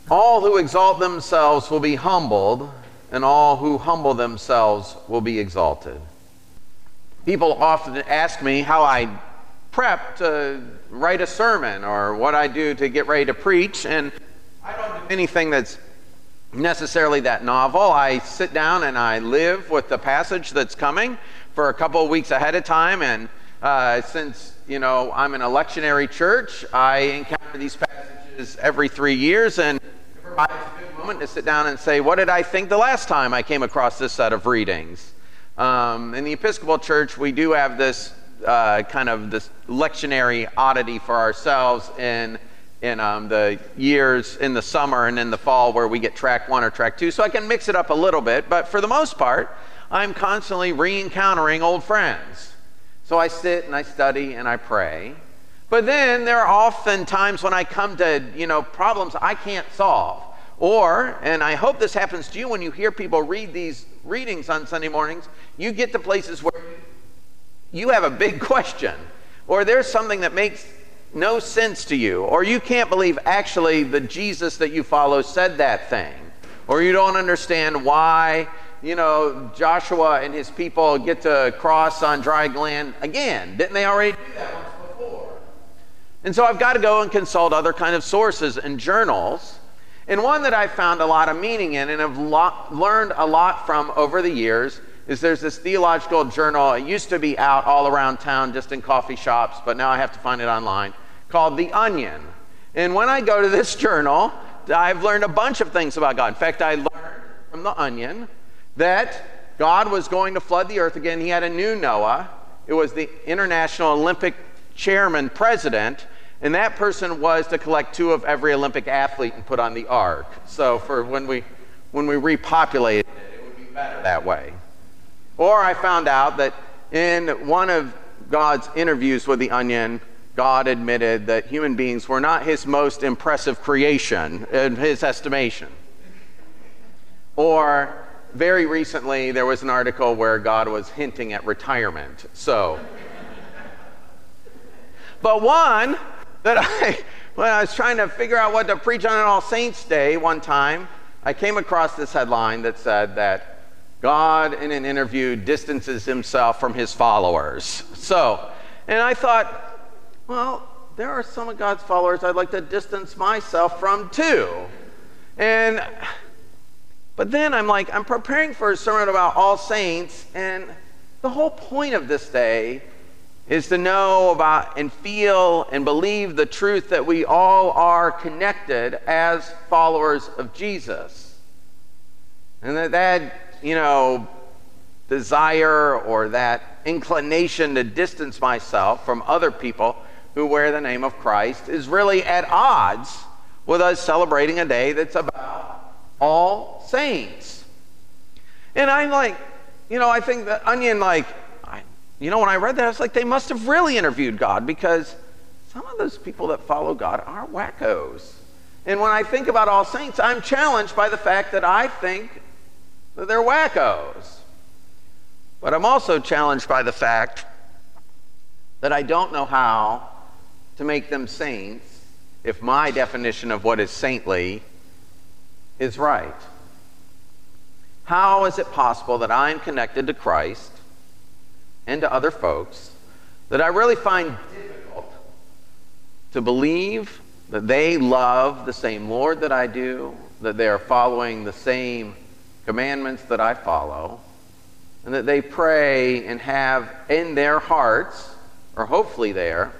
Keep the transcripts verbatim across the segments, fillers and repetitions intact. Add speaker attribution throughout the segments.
Speaker 1: All who exalt themselves will be humbled, and all who humble themselves will be exalted. People often ask me how I prep to write a sermon or what I do to get ready to preach, and I don't do anything that's necessarily that novel. I sit down and I live with the passage that's coming for a couple of weeks ahead of time, and uh, since, you know, I'm an electionary church, I encounter these passages every three years, and it provides a good moment to sit down and say, what did I think the last time I came across this set of readings? Um, in the Episcopal Church, we do have this uh, kind of this lectionary oddity for ourselves in in um, the years in the summer and in the fall where we get track one or track two, so I can mix it up a little bit, but for the most part, I'm constantly re-encountering old friends. So I sit and I study and I pray, but then there are often times when I come to, you know, problems I can't solve. Or, and I hope this happens to you when you hear people read these readings on Sunday mornings, you get to places where you have a big question, or there's something that makes no sense to you, or you can't believe actually the Jesus that you follow said that thing, or you don't understand why, you know, Joshua and his people get to cross on dry land again. Didn't they already do that once before? And so I've got to go and consult other kind of sources and journals. And one that I've found a lot of meaning in and have lo- learned a lot from over the years is there's this theological journal. It used to be out all around town just in coffee shops, but now I have to find it online, called The Onion. And when I go to this journal, I've learned a bunch of things about God. In fact, I learned from The Onion that God was going to flood the earth again. He had a new Noah. It was the International Olympic Chairman President, and that person was to collect two of every Olympic athlete and put on the ark. So for when we when we repopulated it, it would be better that way. Or I found out that in one of God's interviews with The Onion, God admitted that human beings were not his most impressive creation in his estimation. Or very recently, there was an article where God was hinting at retirement. So, but one that I, when I was trying to figure out what to preach on an All Saints Day one time, I came across this headline that said that God, in an interview, distances himself from his followers. So, and I thought, well, there are some of God's followers I'd like to distance myself from too. And, but then I'm like, I'm preparing for a sermon about All Saints, and the whole point of this day is to know about and feel and believe the truth that we all are connected as followers of Jesus. And that that, you know, desire or that inclination to distance myself from other people who wear the name of Christ is really at odds with us celebrating a day that's about All Saints. And I'm like, you know, I think the Onion, like, I, you know, when I read that, I was like, they must have really interviewed God, because some of those people that follow God are wackos. And when I think about All Saints, I'm challenged by the fact that I think that they're wackos. But I'm also challenged by the fact that I don't know how to make them saints if my definition of what is saintly is right. How is it possible that I'm connected to Christ and to other folks that I really find difficult to believe that they love the same Lord that I do, that they are following the same commandments that I follow, and that they pray and have in their hearts, or hopefully there,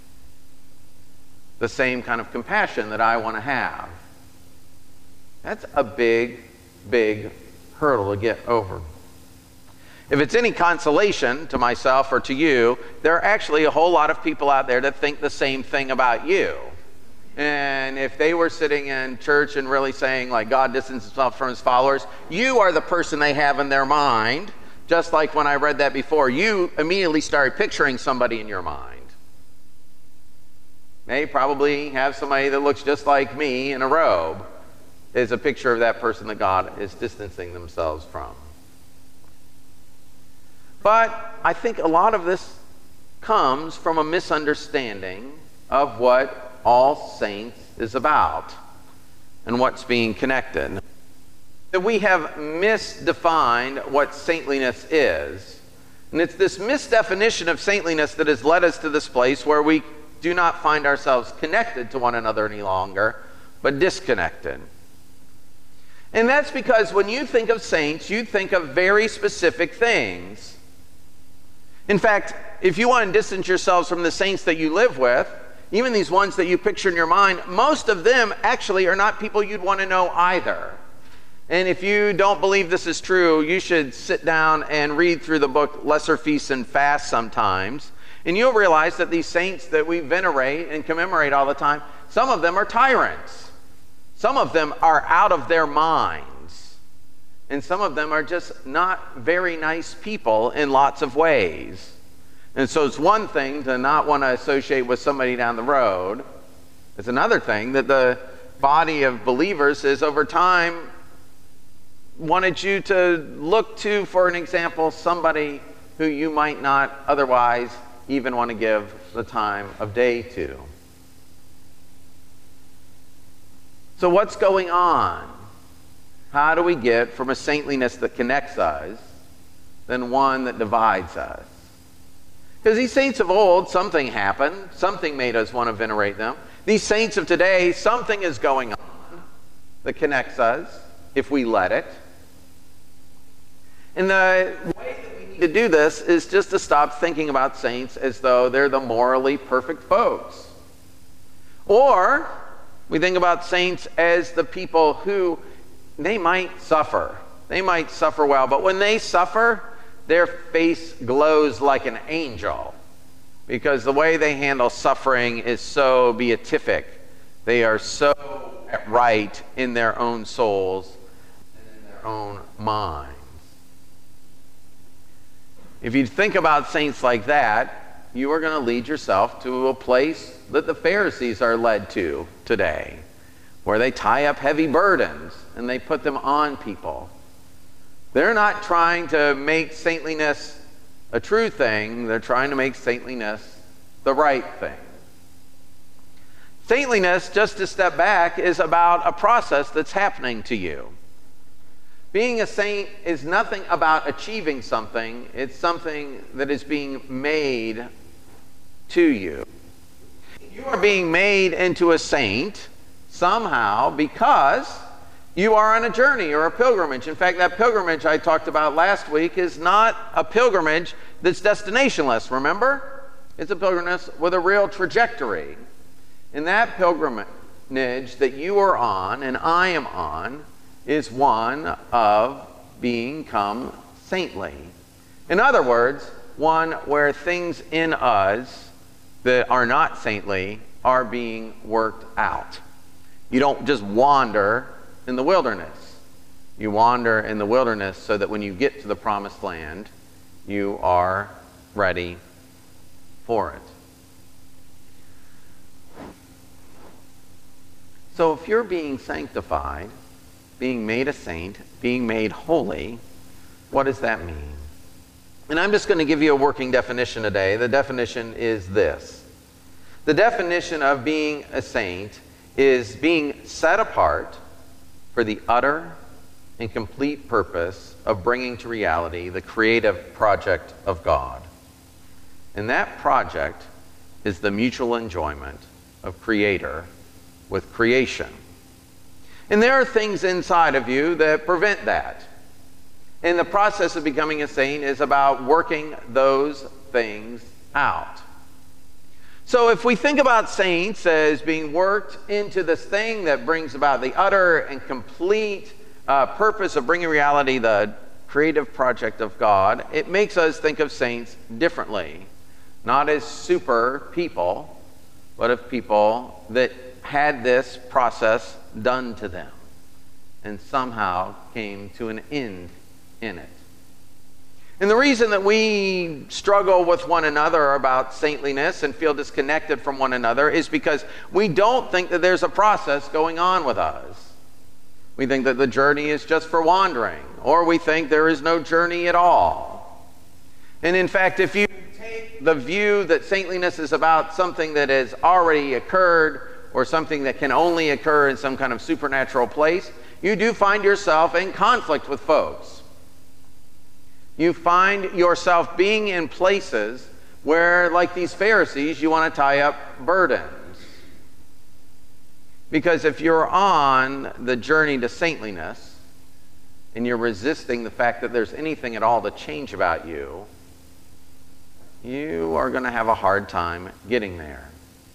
Speaker 1: the same kind of compassion that I want to have? That's a big, big hurdle to get over. If it's any consolation to myself or to you, there are actually a whole lot of people out there that think the same thing about you. And if they were sitting in church and really saying, like, God distances himself from his followers, you are the person they have in their mind. Just like when I read that before, you immediately started picturing somebody in your mind. They probably have somebody that looks just like me in a robe, is a picture of that person that God is distancing themselves from. But I think a lot of this comes from a misunderstanding of what All Saints is about. And and what's being connected. That we have misdefined what saintliness is. And it's this misdefinition of saintliness that has led us to this place where we do not find ourselves connected to one another any longer, but disconnected. And that's because when you think of saints, you think of very specific things. In fact, if you want to distance yourselves from the saints that you live with, even these ones that you picture in your mind, most of them actually are not people you'd want to know either. And if you don't believe this is true, you should sit down and read through the book Lesser Feasts and Fasts sometimes, and you'll realize that these saints that we venerate and commemorate all the time, some of them are tyrants. Some of them are out of their minds. And some of them are just not very nice people in lots of ways. And so it's one thing to not want to associate with somebody down the road. It's another thing that the body of believers is over time wanted you to look to, for an example, somebody who you might not otherwise even want to give the time of day to. So what's going on? How do we get from a saintliness that connects us than one that divides us? Because these saints of old, something happened. Something made us want to venerate them. These saints of today, something is going on that connects us if we let it. And the way that we need to do this is just to stop thinking about saints as though they're the morally perfect folks. Or we think about saints as the people who, they might suffer. They might suffer well, but when they suffer, their face glows like an angel because the way they handle suffering is so beatific. They are so right in their own souls and in their own minds. If you think about saints like that, you are going to lead yourself to a place that the Pharisees are led to today, where they tie up heavy burdens and they put them on people. They're not trying to make saintliness a true thing. They're trying to make saintliness the right thing. Saintliness, just to step back, is about a process that's happening to you. Being a saint is nothing about achieving something. It's something that is being made to you. You are being made into a saint somehow because you are on a journey or a pilgrimage. In fact, that pilgrimage I talked about last week is not a pilgrimage that's destinationless, remember? It's a pilgrimage with a real trajectory. And that pilgrimage that you are on and I am on is one of become saintly. In other words, one where things in us that are not saintly are being worked out. You don't just wander in the wilderness. You wander in the wilderness so that when you get to the promised land, you are ready for it. So if you're being sanctified, being made a saint, being made holy, what does that mean? And I'm just going to give you a working definition today. The definition is this. The definition of being a saint is being set apart for the utter and complete purpose of bringing to reality the creative project of God. And that project is the mutual enjoyment of Creator with creation. And there are things inside of you that prevent that. And the process of becoming a saint is about working those things out. So if we think about saints as being worked into this thing that brings about the utter and complete uh, purpose of bringing reality the creative project of God, it makes us think of saints differently. Not as super people, but of people that had this process done to them and somehow came to an end in it. And the reason that we struggle with one another about saintliness and feel disconnected from one another is because we don't think that there's a process going on with us. We think that the journey is just for wandering, or we think there is no journey at all. And in fact, if you take the view that saintliness is about something that has already occurred, or something that can only occur in some kind of supernatural place, you do find yourself in conflict with folks. You find yourself being in places where, like these Pharisees, you want to tie up burdens. Because if you're on the journey to saintliness and you're resisting the fact that there's anything at all to change about you, you are going to have a hard time getting there.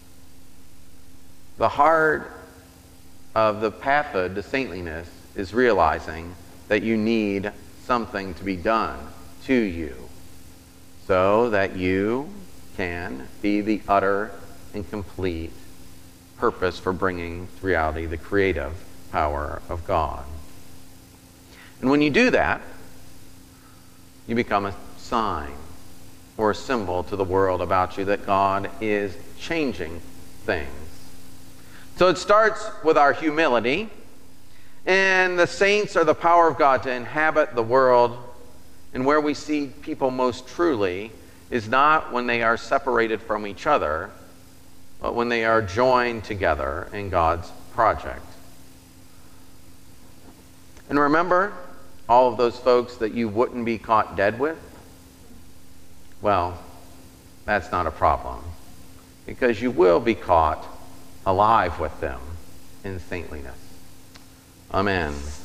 Speaker 1: The heart of the pathway to saintliness is realizing that you need something to be done to you so that you can be the utter and complete purpose for bringing to reality the creative power of God. And when you do that, you become a sign or a symbol to the world about you that God is changing things. So it starts with our humility, and the saints are the power of God to inhabit the world. And where we see people most truly is not when they are separated from each other, but when they are joined together in God's project. And remember all of those folks that you wouldn't be caught dead with? Well, that's not a problem, because you will be caught alive with them in saintliness. Amen.